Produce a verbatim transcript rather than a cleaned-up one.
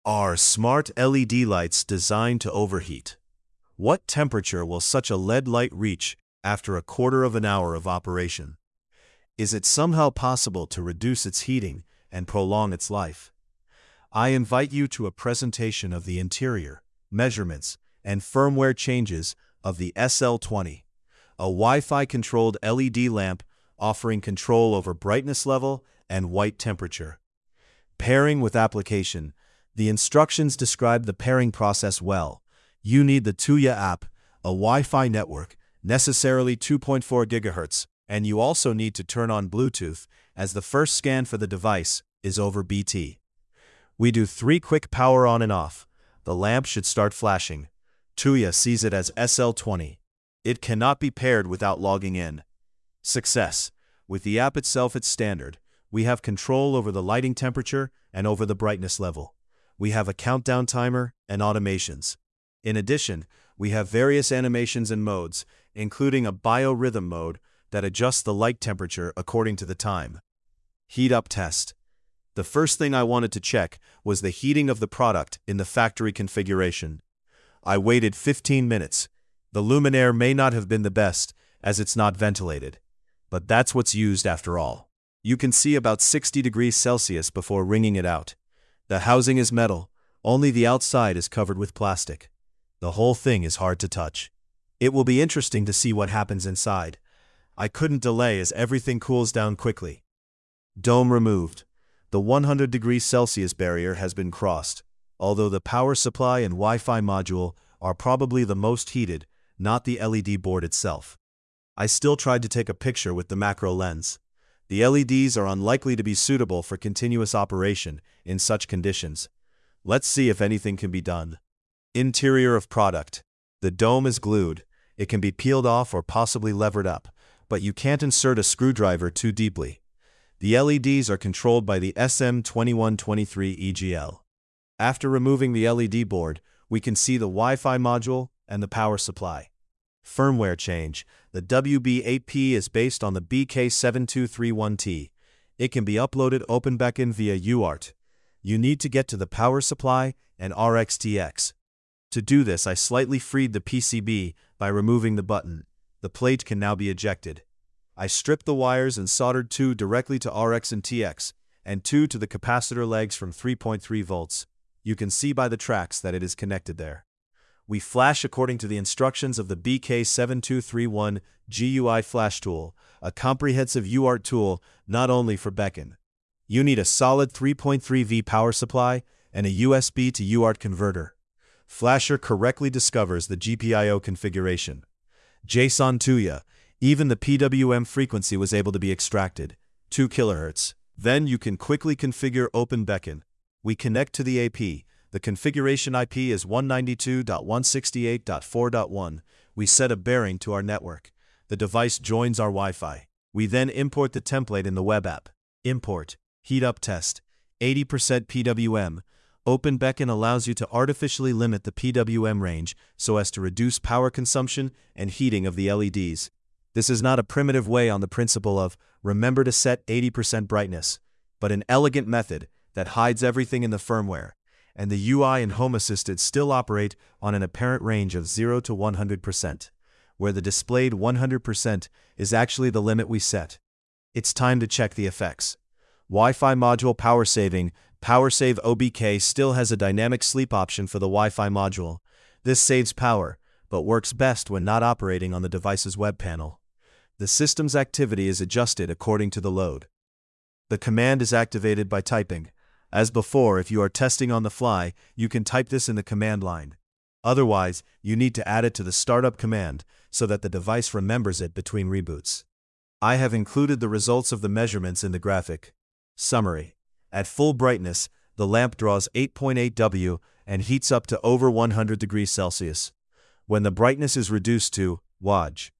Are smart L E D lights designed to overheat? What temperature will such a L E D light reach after a quarter of an hour of operation? Is it somehow possible to reduce its heating and prolong its life? I invite you to a presentation of the interior, measurements, and firmware changes of the S L twenty, a Wi-Fi controlled L E D lamp offering control over brightness level and white temperature. Pairing with application. The instructions describe the pairing process well. You need the Tuya app, a Wi-Fi network, necessarily two point four gigahertz, and you also need to turn on Bluetooth, as the first scan for the device is over B T. We do three quick power on and off. The lamp should start flashing. Tuya sees it as S L twenty. It cannot be paired without logging in. Success. With the app itself at standard, we have control over the lighting temperature and over the brightness level. We have a countdown timer and automations. In addition, we have various animations and modes, including a biorhythm mode that adjusts the light temperature according to the time. Heat up test. The first thing I wanted to check was the heating of the product in the factory configuration. I waited fifteen minutes. The luminaire may not have been the best, as it's not ventilated. But that's what's used after all. You can see about sixty degrees Celsius before wringing it out. The housing is metal, only the outside is covered with plastic. The whole thing is hard to touch. It will be interesting to see what happens inside. I couldn't delay as everything cools down quickly. Dome removed. The one hundred degrees Celsius barrier has been crossed, although the power supply and Wi-Fi module are probably the most heated, not the L E D board itself. I still tried to take a picture with the macro lens. The L E Ds are unlikely to be suitable for continuous operation in such conditions. Let's see if anything can be done. Interior of product. The dome is glued. It can be peeled off or possibly levered up, but you can't insert a screwdriver too deeply. The L E Ds are controlled by the S M twenty-one twenty-three E G L. After removing the L E D board, we can see the Wi-Fi module and the power supply. Firmware change. The W B eight P is based on the B K seven two three one T. It can be uploaded OpenBeacon via U A R T. You need to get to the power supply and R X T X. To do this, I slightly freed the P C B by removing the button. The plate can now be ejected. I stripped the wires and soldered two directly to R X and T X, and two to the capacitor legs from three point three volts. You can see by the tracks that it is connected there. We flash according to the instructions of the B K seven two three one G U I Flash Tool, a comprehensive U A R T tool not only for Beacon. You need a solid three point three volt power supply and a U S B to U A R T converter. Flasher correctly discovers the G P I O configuration. JSON Tuya, even the P W M frequency was able to be extracted, two kilohertz. Then you can quickly configure OpenBeacon. We connect to the A P. The configuration I P is one ninety-two dot one sixty-eight dot four dot one. We set a bearing to our network. The device joins our Wi-Fi. We then import the template in the web app. Import. Heat up test. eighty percent P W M. OpenBeacon allows you to artificially limit the P W M range so as to reduce power consumption and heating of the L E Ds. This is not a primitive way on the principle of remember to set eighty percent brightness, but an elegant method that hides everything in the firmware, and the U I and Home Assistant still operate on an apparent range of zero to one hundred percent, where the displayed one hundred percent is actually the limit we set. It's time to check the effects. Wi-Fi module power saving. PowerSave O B K still has a dynamic sleep option for the Wi-Fi module. This saves power, but works best when not operating on the device's web panel. The system's activity is adjusted according to the load. The command is activated by typing. As before, if you are testing on the fly, you can type this in the command line. Otherwise, you need to add it to the startup command so that the device remembers it between reboots. I have included the results of the measurements in the graphic. Summary. At full brightness, the lamp draws eight point eight watts and heats up to over one hundred degrees Celsius. When the brightness is reduced to Waj,